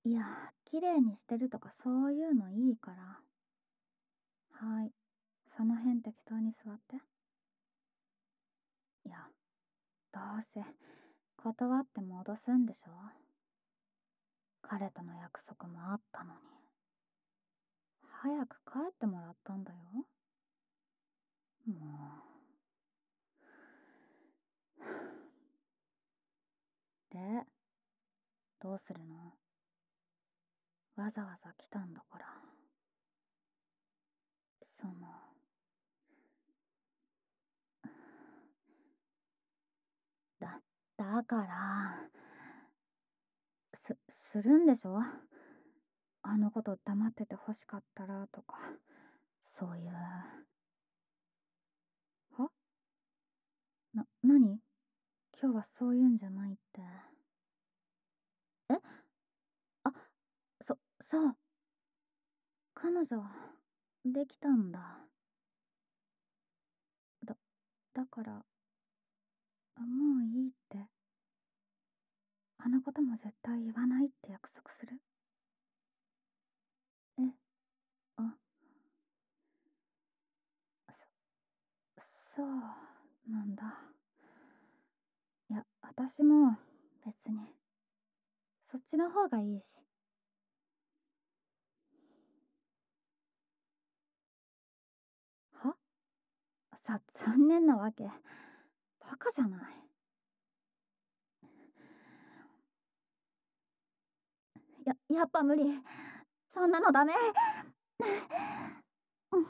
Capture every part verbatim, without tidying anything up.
いや、綺麗にしてるとかそういうのいいから。はい。その辺適当に座って。いや、どうせ断って戻すんでしょ。彼との約束もあったのに。早く帰ってもらったんだよ。もう。で、どうするの？わざわざ来たんだから。その、だ、だから、す、するんでしょ？あのこと黙ってて欲しかったらとか、そういう。は？な、なに？今日はそういうんじゃないって。え？あ、そ、そう。彼女、できたんだ。だ、だから、もういいって。あのことも絶対言わないって約束する。え、あ、そ、そうなんだ。いや、私も別に、そっちの方がいいし。は？さ、残念なわけ。バカじゃない。や、やっぱ無理。そんなのダメ。うん。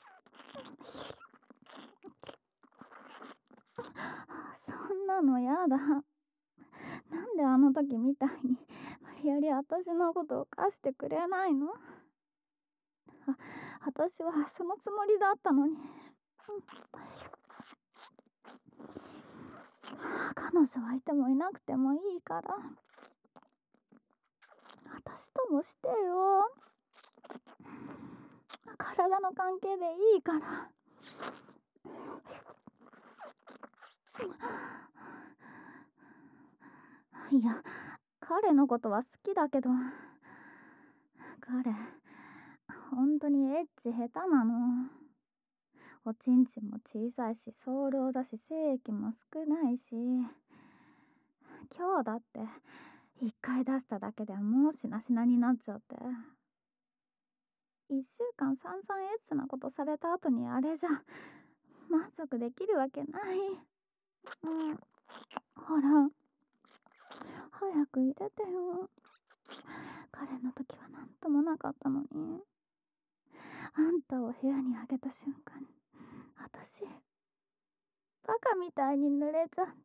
そんなのやだ。なんであの時みたいに無理やり私のことを貸してくれないの？あ、私はそのつもりだったのに。うん、彼女はいてもいなくてもいいから、私ともしてよ。体の関係でいいから。いや、彼のことは好きだけど、彼、本当にエッチ下手なの。おちんちんも小さいし、早漏だし、精液も少ないし、今日だって一回出しただけでもうしなしなになっちゃって、一週間散々エッチなことされた後にあれじゃ満足できるわけない。うん、ほら、早く入れてよ。彼の時はなんともなかったのに。あんたを部屋にあげた瞬間、私、バカみたいに濡れちゃって。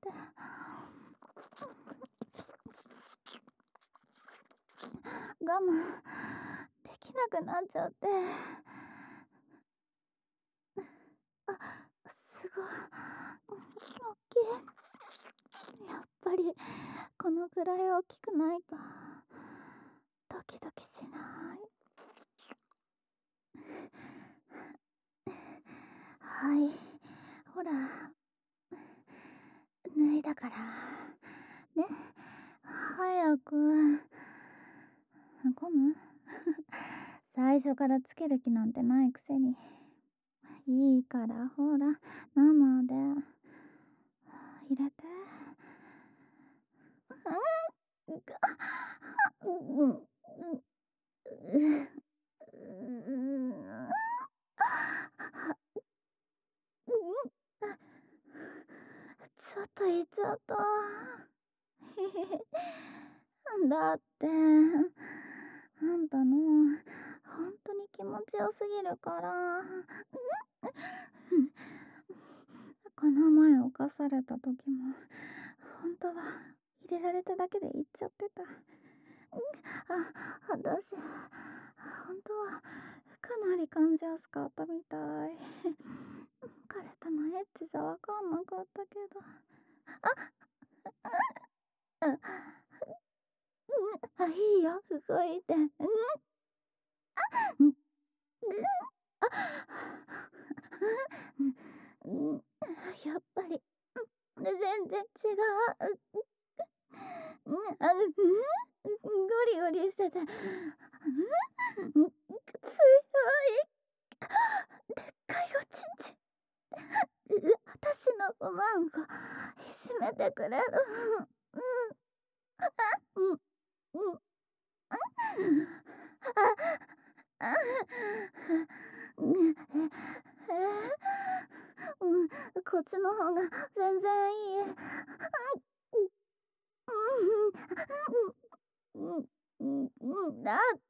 我慢できなくなっちゃって。あ、すごい。大きい。やっぱり、このくらい大きくないと、ドキドキしない。はい。ほら、脱いだから。ね。早く。ゴム最初からつける気なんてないくせに。いいから、ほら、生で。入れて。うん、が、うん、うん、うん、ちょっと言っちゃった。へへへ。だって、あんたの、本当に気持ちよすぎるから。この前犯された時も、本当は入れられただけで言っちゃってた。あ、私、本当はかなり感じやすかったみたい。彼とのエッチじゃわかんなかったけど。あ、あ、あ、いいよ、動いて。うん、うん、あ、うん、やっぱり、全然違う。うん、あ、うん、すごウリウリしてて、うん、強い。でっかいおちんちん。う私の不満をいじめてくれる。うん、うん、うん。あ、あ、うん、え、うん、こっちの方が全然いい。うん、うん、うん、うん、だって、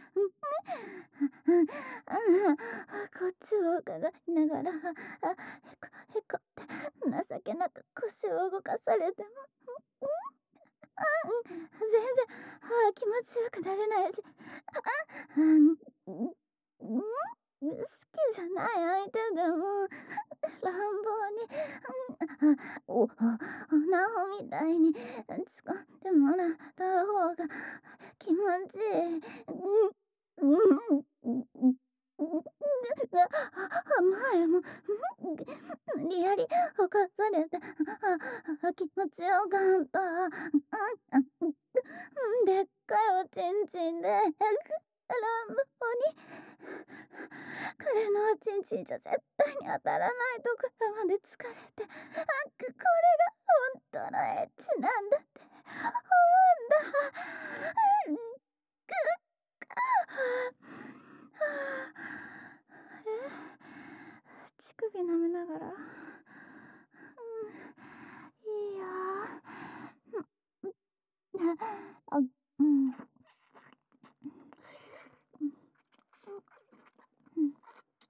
こっちを伺いながら、あ、へこへこって情けなく腰を動かされても、あ、うん、全然、あ、気持ちよくなれないし、あ、うん、うん、好きじゃない相手でも乱暴に、うん、あ、お、あ、ナホみたいに使ってもらった方が気持ちいい。うん、うん、うん、うん、あ、前も、無理やりほかされて、あ、気持ちよかった。うん、でっかいおちんちんで、乱暴に、彼のおちんちんじゃ絶対に当たらないところまで疲れて、あ、これが本当のエッチなんだって思うんだ。うん、くえ、乳首舐めながら、うん、いいよ。うん、あ、うん、うん、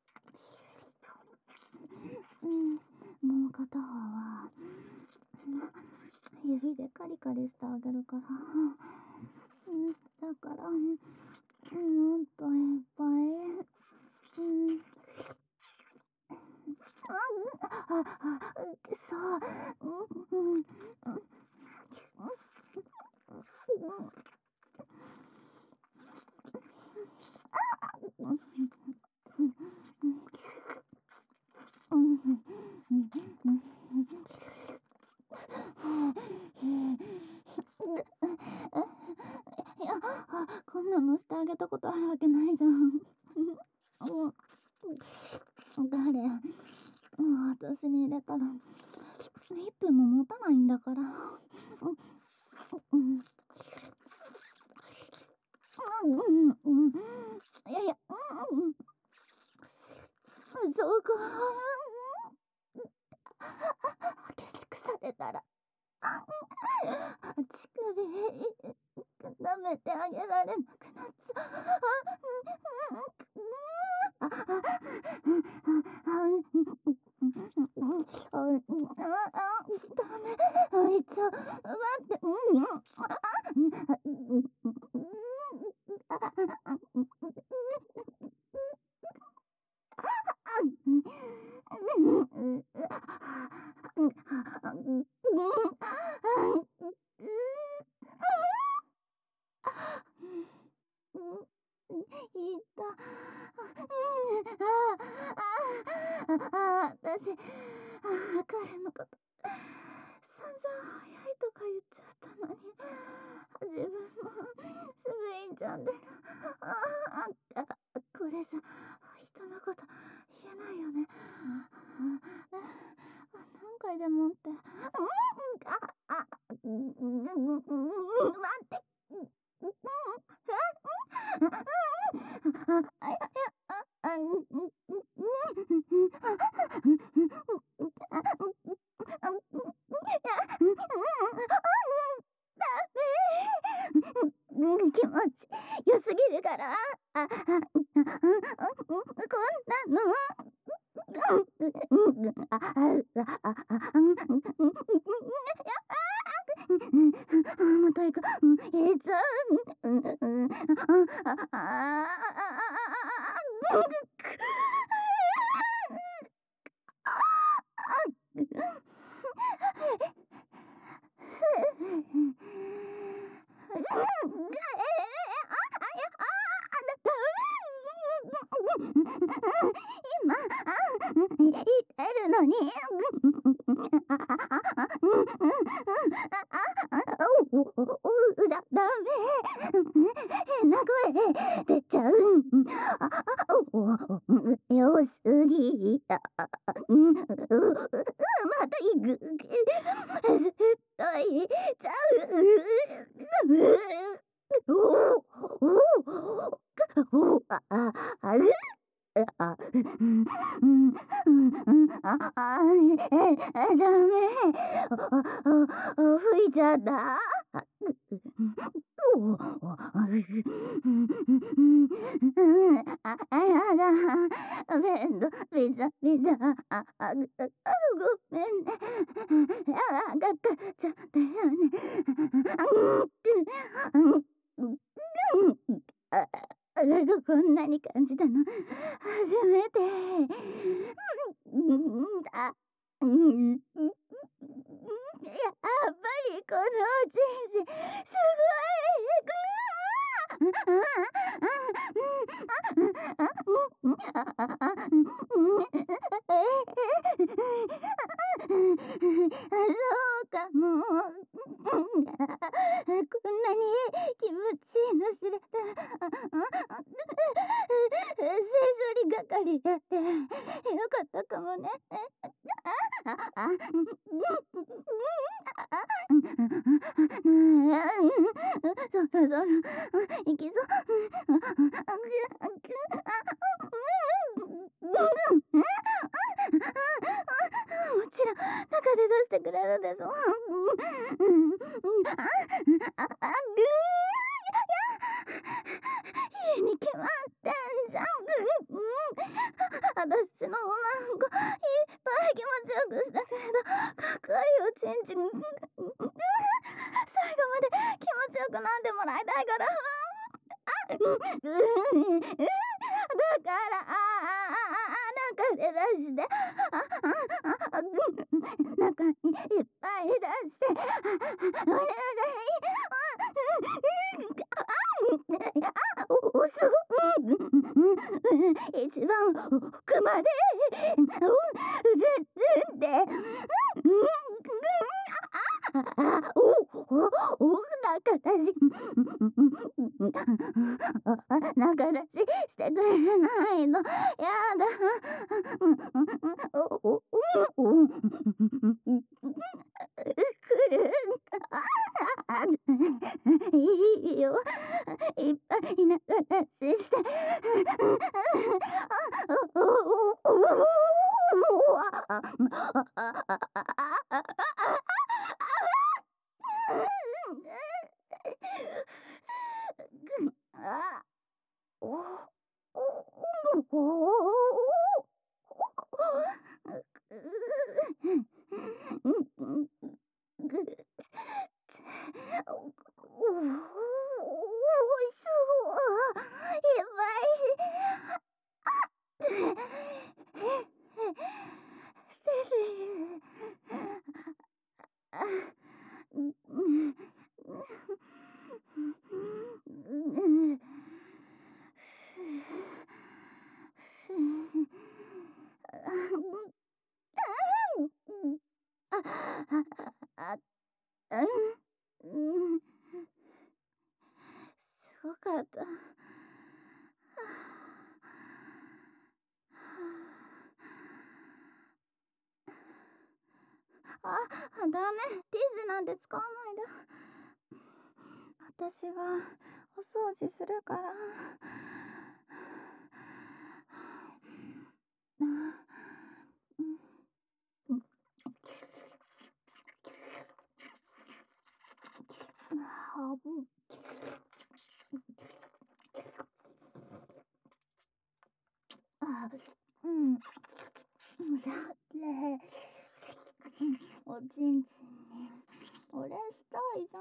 うん、もう片方は、指でカリカリしてあげるから。うん、だから、うん、もっといっぱい。うん。あ、あ、あ、そう。うん、うん、うん、うん、うん、うん、うん、いや、こんなのしてあげたことあるわけないじゃん。うん、誰、もう私に入れたらいっぷんも持たないんだから。うん、うん、うん、うん、いやいや、うん、うん、そこ、激しくされたら、乳首舐めてあげられなくなっちゃう。あ、あ、あ、あ、あ、ダメ、あいつ、待って、うん、あ、いた。ああ、私、あ、彼のこと、散々早いとか言っちゃったのに、自分もすぐいいんちゃんで、ああ、これじゃ、人のこと言えないよね。何回でもって、うん、あ、あ、うん、うん、うん、待って、うん、うん、あ、いや、あ、あ、うん、うん、うん、うん、気持ち良すぎるから、あ、あ、うん、こんなの、うん、あ、あ、あ、あ、うん、うん、また行く、うん、いつ、うん、うん、あ、あ、あ、今、言ってるのに、あ、あ、あ、うん、うん、あ、あ、 お、お、お、だ、ダメ。変な声出ちゃう。あ、あ、お、お、よすぎた。うん、う、また行く。絶対ちゃう。お、お、お、あ、あ、あ、う、あ、うん、うん、うん、うん、あ、あ、え、ダメ。お、お、お、吹いちゃった。お、お、あ、あ、やだ。ベッド、ピザ、ピザ、あ、あ、ごめんね。あ、が、かっちゃったよね。あ、こんなに感じたの初めて。うん、あ、うん、やっぱりこのおちんちすごい。そうかも。こんなに気持ちいいの知れたら、性処理係だってよかったかもね。あ、あ、そろそろ行きそう。もちろん中で出してくれるでしょ。あ、あ、ぐーいいに決まってんじゃん。私のおまんこいっぱい気持ちよくしたけれど、かっこいいおちんちん最後まで気持ちよくなんでもらいたいから。だから、ああ、中で出して、ああ、中にいっぱい出して、お願い。あ、お、お、すごい。一番奥まで、うん、ずんで、あ、お、お、お、中出し、中出ししてくれないの。やだ。お、お、お、お、来る。いいよ。いっぱい中出しして。お、お、お、あ、お、お、お、うん、すごかった。あ、ダメ。ティッシュなんて使わないで。私がお掃除するから。あ、うん。あ、うん。やっれ。おちんちんにお礼したいじゃん。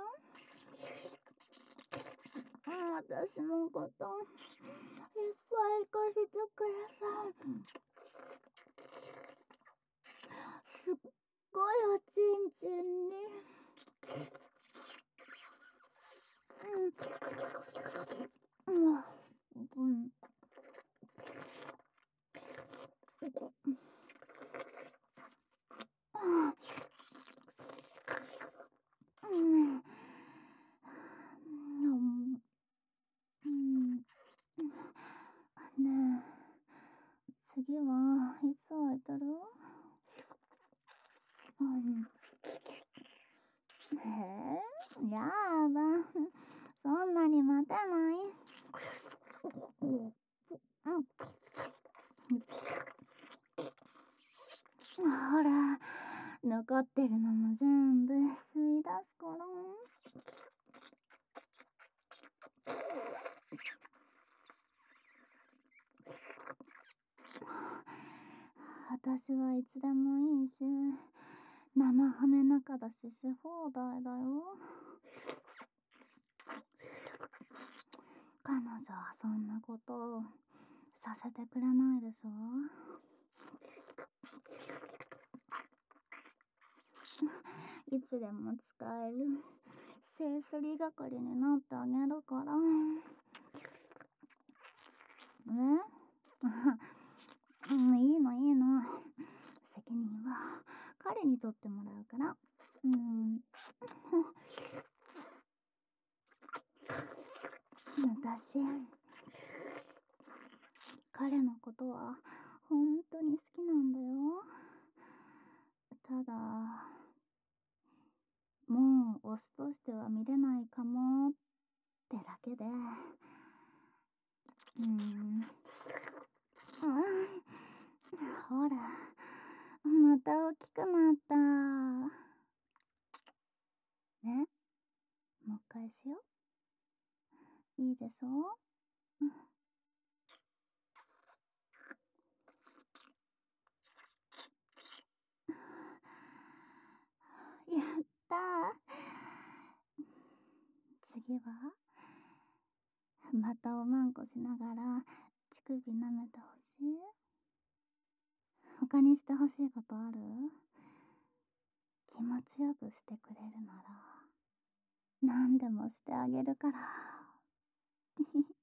うん、私のこといっぱい貸してくれさ。すっごいおちんちんに。うん。うん。うん。 次はいつ空いてる？うん。へえ、やだ。そんなに待てない。うん。ほら、残ってるのも全部吸い出すから。私はいつでもいいし、生ハメ中だしし放題だよ。彼女はそんなことをさせてくれないでしょ。いつでも使えるセすり係になってあげるから。えうん、いいのいいの。責任は彼に取ってもらうから。うん。私、彼のことは本当に好きなんだよ。ただ、もうオスとしては見れないかもってだけで。うーん。うん。ほら、また大きくなった。ね、もう一回しよう。いいでしょ？やったー。次はまたおまんこしながら乳首舐めてほしい？他にしてほしいことある？気持ちよくしてくれるなら何でもしてあげるから。